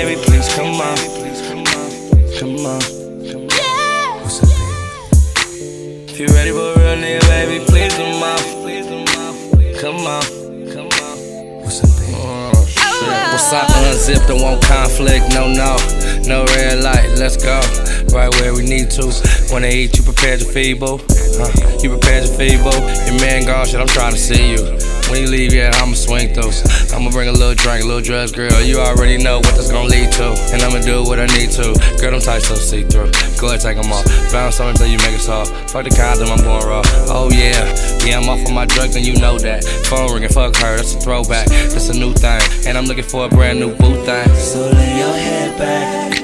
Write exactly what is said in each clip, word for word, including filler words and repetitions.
baby, please come on. Come on. What's up, baby? If you ready for a real nigga, baby, please come on. Come on. Come on. What's up, baby? Oh, shit. What's up? Unzipped and won't conflict. No, no. No red light. Let's go. Right where we need to. Wanna eat, you prepared your feed, boo? Huh? You prepared your feed, boo? Your man gone, shit, I'm trying to see you. When you leave, yeah, I'ma swing through. I'ma bring a little drink, a little drugs, girl. You already know what that's gonna lead to. And I'ma do what I need to. Girl, them tights so see-through. Go ahead, take them off. Bounce on until you make it soft. Fuck the condom, I'm going raw. Oh yeah, yeah, I'm off of my drugs and you know that. Phone ringing, fuck her, that's a throwback. That's a new thing, and I'm looking for a brand new boo thing. So lay your head back.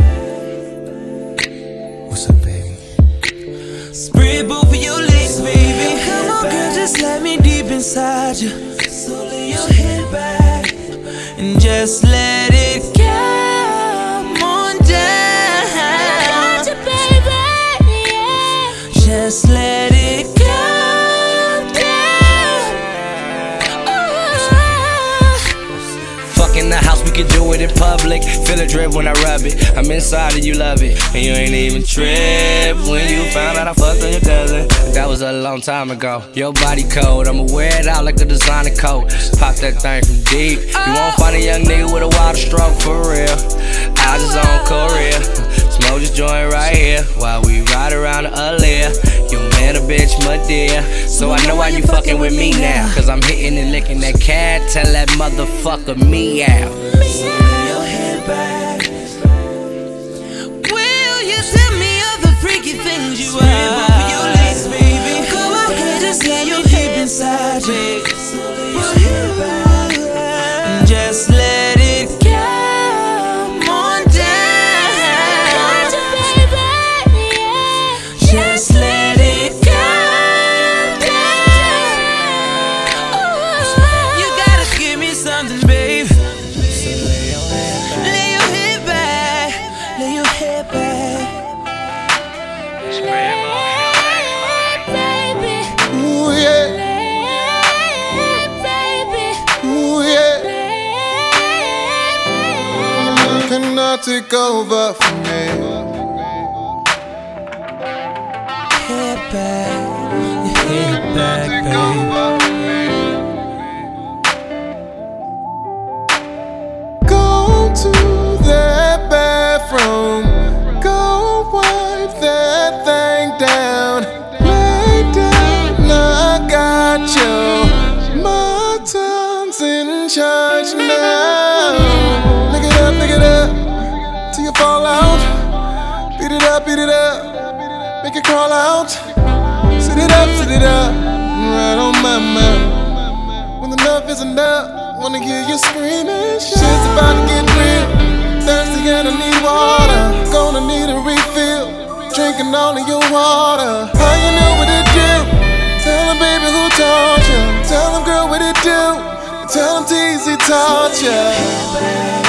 What's up, baby? Spread both of your legs, baby. Come on, girl, just let me deep inside you. So lay your head back and just let it come on down. I want you, baby, yeah. Just let it come down. Oh. Fuck in the house, we can do it in public. Feel the drip when I rub it. I'm inside and you love it. And you ain't even trip when you found out I fucked on your cousin. That was a long time ago. Your body cold, I'ma wear it out like a designer coat. Pop that thing from deep. You won't find a young nigga with a wider stroke for real. I just on Korea. Smoke this joint right here while we ride around the Aaliyah. You man a bitch, my dear. So I know why you fucking with me now. Cause I'm hitting and licking that cat. Tell that motherfucker me out. So lay your head back. Will you tell me of the freaky things you are? Both of your legs, baby. Come on, girl, just lay your head inside you. So lay your head back and just let it come on down. Baby, yeah. Just let it come down. Oh, you gotta give me something, babe. Lay your head back, lay your head back. Lay, baby. Ooh, yeah. Lay, baby. Ooh, yeah. Lay, You cannot take over for me. head back, your head back, Take baby. over for me. Go to that bathroom. Go wipe that thing down. Lay down, I got you. My tongue's in charge now. Lick it up, lick it up, till you fall out. Beat it up, beat it up, make it crawl out. Sit it up, sit it up, right on my mouth. When enough is enough, wanna hear you screaming. Shit's about to get real. Thirsty and I need water. Gonna need a refill. Drinking all of your water. How you know what it do? Tell them, baby, who taught you? Tell them, girl, what it do? Tell them, T Z taught you.